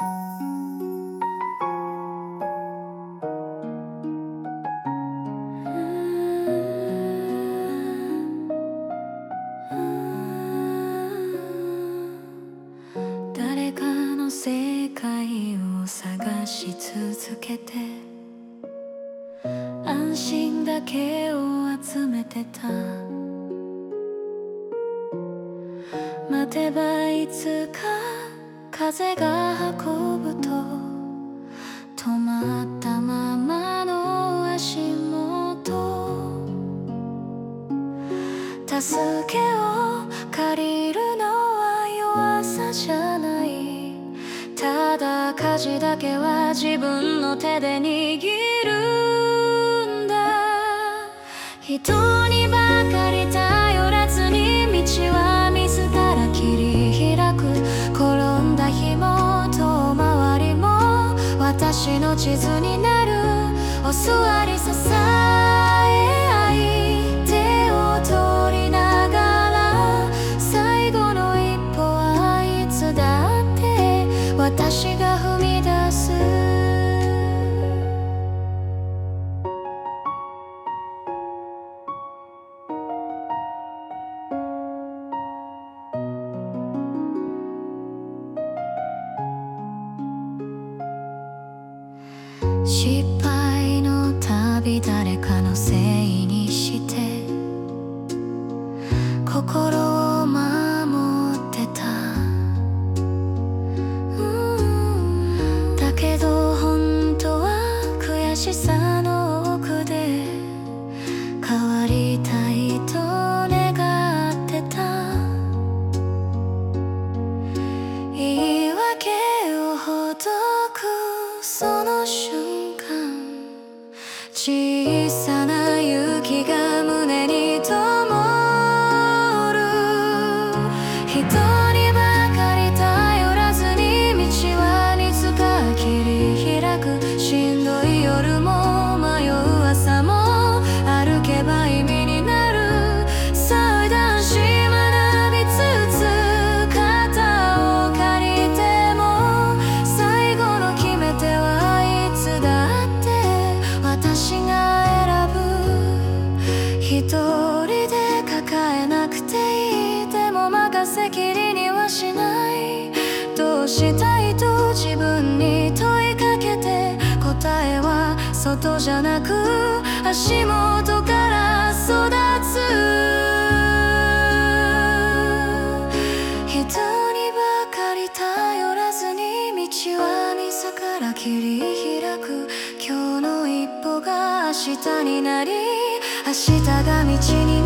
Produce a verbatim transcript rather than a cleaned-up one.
誰かの世界を探し続けて安心だけを集めてた。待てばいつか風が運ぶと止まったままの足元。助けを借りるのは弱さじゃない。ただ舵だけは自分の手で握るんだ。人にばかり頼らずに道は自ら切り開く。転んだ日も遠回りも私の地図になる。お座り支え合い手を取りながら最後の一歩はいつだって私が踏み出す。失敗のたび誰かのせいにして心を守ってた。うんだけど本当は悔しさの奥で変わりたいと願ってた。言い訳をほどくその瞬間、小さな雪が胸に灯る。人にばかり頼らずに道はいつか切り開く。しんどい夜も迷う朝も歩けば意味になる。さあ男子学びつつ肩を借りても最後の決め手はいつだって私が選ぶ。一人で抱えなくていい。でも任せきりにはしない。どうしたいと自分に問いかけて答えは外じゃなく足元から育つ。人にばかり頼らずに道は自ら切り開く。今日の一歩が明日になり明日が道に